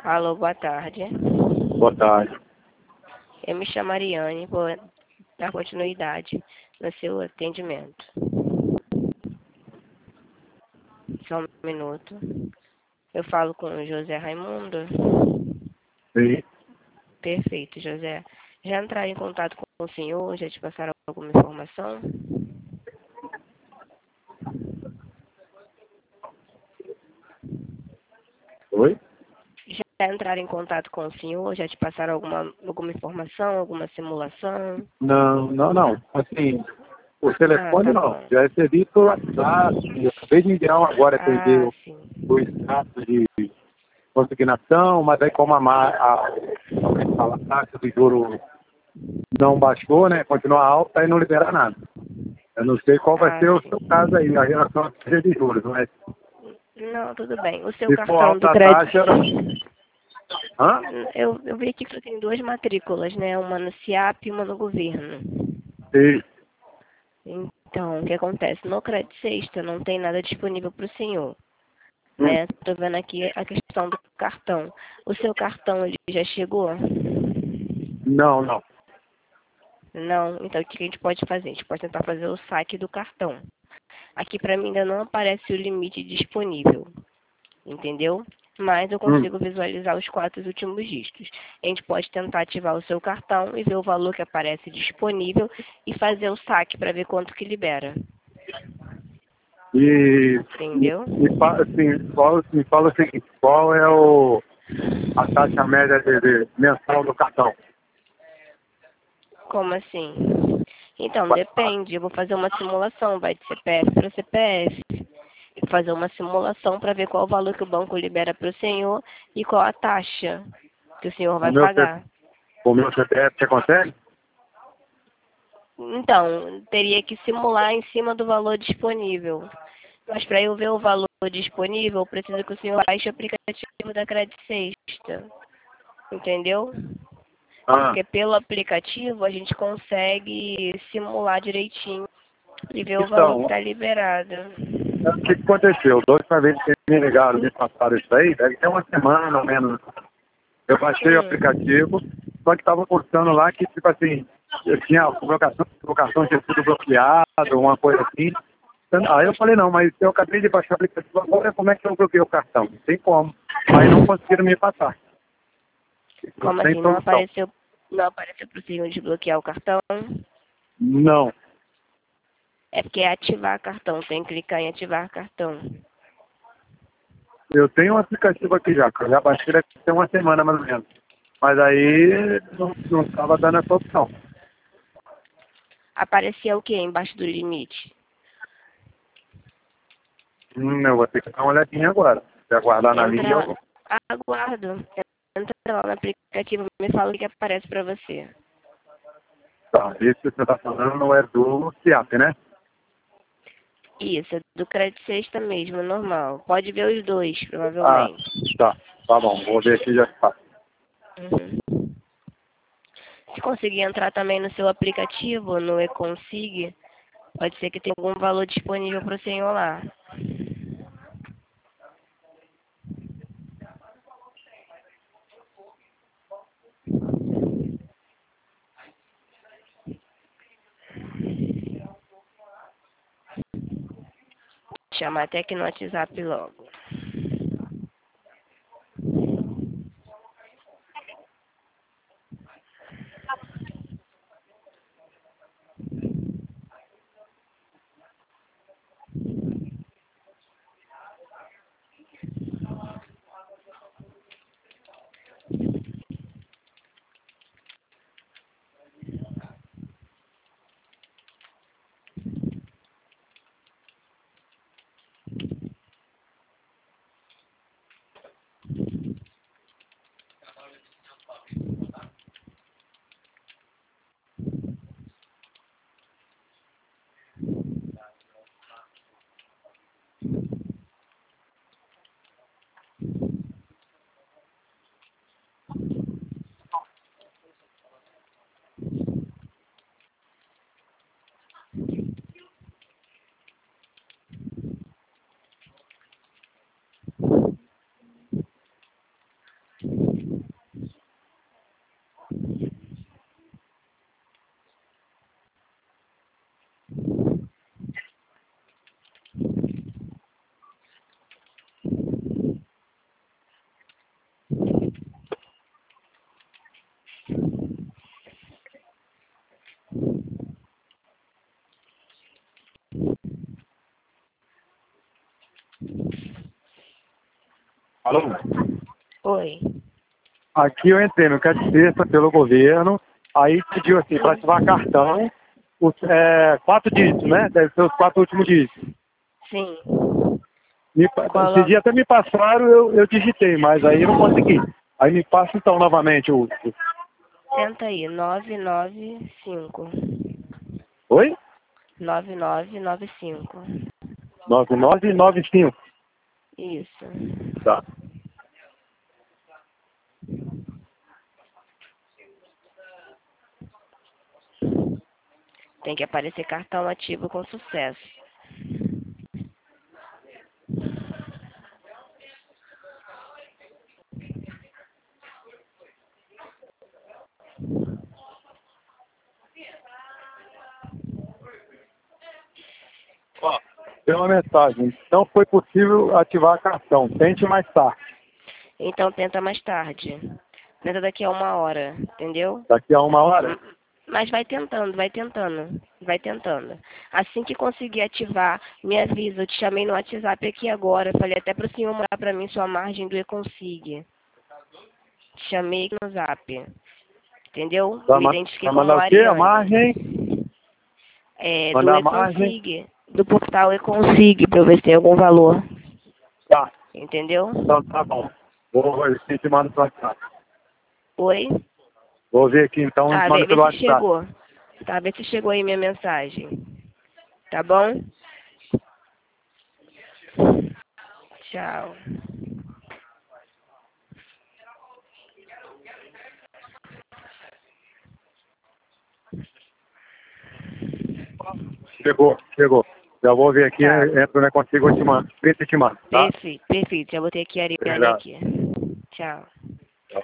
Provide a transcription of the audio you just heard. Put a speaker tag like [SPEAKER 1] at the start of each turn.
[SPEAKER 1] Alô, boa tarde.
[SPEAKER 2] Boa tarde.
[SPEAKER 1] Eu me chamo Ariane, vou dar continuidade no seu atendimento. Só um minuto. Eu falo com o José Raimundo?
[SPEAKER 2] Sim.
[SPEAKER 1] Perfeito, José. Já entraram em contato com o senhor? Já te passaram alguma informação?
[SPEAKER 2] Oi?
[SPEAKER 1] Já entraram em contato com o senhor? Já te passaram alguma informação, alguma simulação?
[SPEAKER 2] Não. Assim, o telefone
[SPEAKER 1] Tá
[SPEAKER 2] não.
[SPEAKER 1] bom.
[SPEAKER 2] Já recebi por WhatsApp. Eu acabei de enviar agora que eu enviei
[SPEAKER 1] Sim.
[SPEAKER 2] o extrato de consignação, mas aí como a taxa do juro não baixou, né? Continua alta e não libera nada. Eu não sei qual vai ser o
[SPEAKER 1] Sim.
[SPEAKER 2] seu caso aí, a relação à taxa de juros, mas
[SPEAKER 1] Não, tudo bem. O seu
[SPEAKER 2] se for
[SPEAKER 1] cartão do
[SPEAKER 2] alta a
[SPEAKER 1] crédito...
[SPEAKER 2] taxa. Hã?
[SPEAKER 1] Eu vi aqui que você tem duas matrículas, né? Uma no SIAP e uma no governo.
[SPEAKER 2] Sim.
[SPEAKER 1] Então, o que acontece? No crédito sexta não tem nada disponível para o senhor,
[SPEAKER 2] Hum.
[SPEAKER 1] né? Estou vendo aqui a questão do cartão. O seu cartão, ele já chegou?
[SPEAKER 2] Não.
[SPEAKER 1] Não? Então, o que a gente pode fazer? A gente pode tentar fazer o saque do cartão. Aqui para mim ainda não aparece o limite disponível, entendeu? Mas eu consigo visualizar os 4 últimos dígitos. A gente pode tentar ativar o seu cartão e ver o valor que aparece disponível e fazer o saque para ver quanto que libera.
[SPEAKER 2] E
[SPEAKER 1] Entendeu?
[SPEAKER 2] me fala o seguinte, qual é a taxa média mensal do cartão?
[SPEAKER 1] Como assim? Então, depende. Eu vou fazer uma simulação. Vai de CPF para CPF. Vou fazer uma simulação para ver qual o valor que o banco libera para o senhor e qual a taxa que o senhor
[SPEAKER 2] O
[SPEAKER 1] vai
[SPEAKER 2] meu,
[SPEAKER 1] pagar.
[SPEAKER 2] o meu CPF você consegue?
[SPEAKER 1] Então, teria que simular em cima do valor disponível. Mas para eu ver o valor disponível, eu preciso que o senhor baixe o aplicativo da Crédito Sexta. Entendeu?
[SPEAKER 2] Ah,
[SPEAKER 1] Porque pelo aplicativo a gente consegue simular direitinho e ver o valor que
[SPEAKER 2] então,
[SPEAKER 1] está liberado.
[SPEAKER 2] o que aconteceu? Da última vez que me ligaram, me passaram isso aí, deve ter uma semana ou menos. Eu baixei o aplicativo, só que estava postando lá que, tipo assim, eu tinha o cartão tinha sido bloqueado, uma coisa assim. Aí eu falei, não, mas eu acabei de baixar o aplicativo agora, como é que eu bloqueei o cartão? Não tem como. Aí não conseguiram me passar. Não
[SPEAKER 1] Como
[SPEAKER 2] tem
[SPEAKER 1] assim?
[SPEAKER 2] solução.
[SPEAKER 1] Não apareceu para o senhor desbloquear o cartão?
[SPEAKER 2] Não.
[SPEAKER 1] É porque é ativar cartão, tem que clicar em ativar cartão.
[SPEAKER 2] Eu tenho um aplicativo aqui já, que eu já baixei deve ter uma semana mais ou menos. Mas aí não estava dando essa opção.
[SPEAKER 1] Aparecia o que embaixo do limite?
[SPEAKER 2] Eu vou ter que dar uma olhadinha agora. Se aguardar na linha,
[SPEAKER 1] Entra,
[SPEAKER 2] eu...
[SPEAKER 1] aguardo. Entra lá no aplicativo e me fala o que aparece para você.
[SPEAKER 2] Tá, esse que você está falando não é do CIAP, né?
[SPEAKER 1] Isso, é do crédito sexta mesmo, normal. Pode ver os dois,
[SPEAKER 2] Ah,
[SPEAKER 1] provavelmente.
[SPEAKER 2] tá bom. Vou ver aqui já está.
[SPEAKER 1] Uhum. Se conseguir entrar também no seu aplicativo, no eConsig, pode ser que tenha algum valor disponível para o senhor lá. Chamar até aqui no WhatsApp logo.
[SPEAKER 2] Alô?
[SPEAKER 1] Oi.
[SPEAKER 2] Aqui eu entrei no Caixa pelo governo, aí pediu assim, para ativar cartão, 4 dígitos, né? Deve ser os 4 últimos dígitos.
[SPEAKER 1] Sim.
[SPEAKER 2] Esse dia até me passaram, eu digitei, mas aí eu não consegui. Aí me passa então novamente o...
[SPEAKER 1] Tenta aí, 995.
[SPEAKER 2] Oi?
[SPEAKER 1] 9995.
[SPEAKER 2] 9995.
[SPEAKER 1] Isso.
[SPEAKER 2] Tá.
[SPEAKER 1] Tem que aparecer cartão ativo com sucesso.
[SPEAKER 2] Ó, tem uma mensagem. Não foi possível ativar cartão. Tente mais tarde.
[SPEAKER 1] Então tenta mais tarde. Tenta daqui a 1 hora, entendeu?
[SPEAKER 2] Daqui a 1 hora?
[SPEAKER 1] Mas vai tentando, vai tentando, vai tentando. Assim que conseguir ativar, me avisa. Eu te chamei no WhatsApp aqui agora. Falei até para o senhor mandar para mim sua margem do E-Consig. Te chamei no Zap. Entendeu? Me identifiquei como
[SPEAKER 2] mandar o quê? A
[SPEAKER 1] Ariane.
[SPEAKER 2] margem?
[SPEAKER 1] Do
[SPEAKER 2] Mandar a margem?
[SPEAKER 1] E-Consig. Do portal E-Consig, para eu ver se tem algum valor.
[SPEAKER 2] Tá.
[SPEAKER 1] Entendeu?
[SPEAKER 2] Então tá bom. Vou ver se te mando pelo WhatsApp.
[SPEAKER 1] Oi?
[SPEAKER 2] Vou ver aqui então e
[SPEAKER 1] Tá,
[SPEAKER 2] te mando
[SPEAKER 1] vê
[SPEAKER 2] pelo
[SPEAKER 1] se
[SPEAKER 2] WhatsApp.
[SPEAKER 1] chegou. Tá, vê se chegou aí minha mensagem. Tá bom? Tchau.
[SPEAKER 2] Chegou. Já vou ver aqui,
[SPEAKER 1] Tá.
[SPEAKER 2] entro, né, consigo, eu te mando. Vê se te mando, tá?
[SPEAKER 1] Perfeito, perfeito. Já botei aqui a Ariane
[SPEAKER 2] Obrigado.
[SPEAKER 1] aqui. Tchau.